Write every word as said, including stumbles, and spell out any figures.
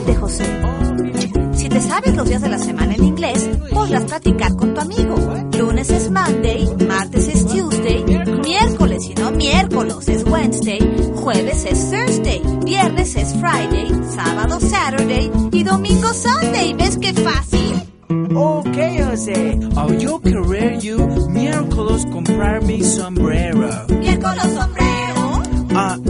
de José. Si te sabes los días de la semana en inglés, podrás platicar con tu amigo. Lunes es Monday, martes es Tuesday, miércoles y no miércoles es Wednesday, jueves es Thursday, viernes es Friday, sábado Saturday y domingo Sunday. ¿Ves qué fácil? Okay, José. Oh, yo querer you miércoles comprar mi sombrero. ¿Miércoles sombrero? Ah,